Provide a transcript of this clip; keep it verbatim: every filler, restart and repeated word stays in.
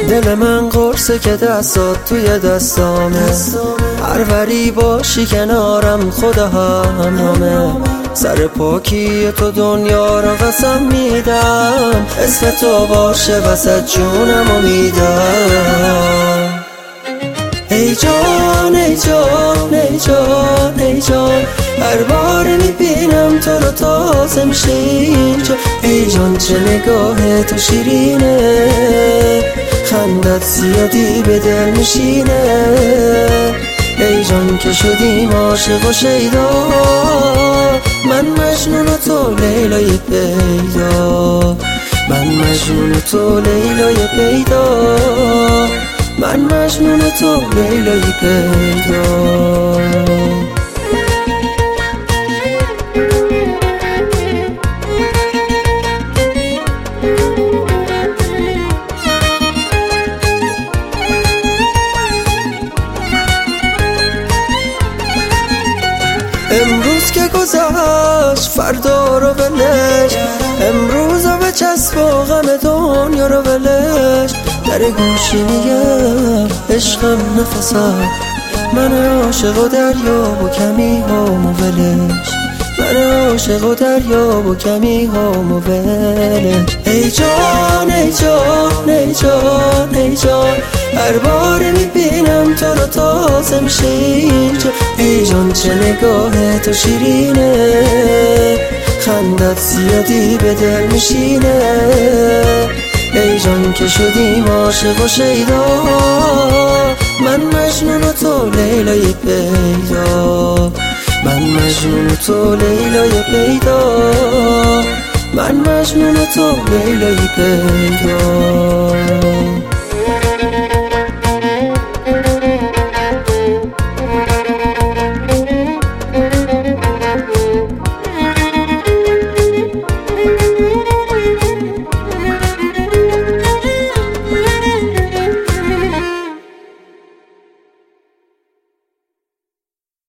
دل من قرصه که دستات توی دستامه، هر وری باشی کنارم خدا همرامه. سر پاکی تو دنیا رو قسم میدم، اسم تو باشه وسط جونم و میدم. ای جان ای جان ای جان ای جان، هر بار میبینم تو رو تازه میشه اینجا. ای جان چه نگاه تو شیرینه، خندت زیادی به دل میشینه. ای جان که شدیم عاشق و شیدا، من مجنون و تو لیلای پیدا. من مجنون و تو لیلای پیدا. من مجنون و تو لیلای پیدا. امروز که گذشت فردا رو ولش، امروز رو بچسب و غم دنیا رو ولش. در گوشی میگم عشقم نفسم، من عاشق و دریا و کمی هامو ولش. من عاشق و دریا و کمی هامو ولش. ای جان ای جان ای جان ای جان، هر بار میبینم تو رو تازه میشه اینجا. ای جان چه نگاه تو شیرینه، خندت زیادی به دل میشینه. ای جان که شدیم عاشق و شیدا، من مجنون و تو لیلای پیدا. من مجنون و تو لیلای پیدا. من مجنون و تو لیلای پیدا.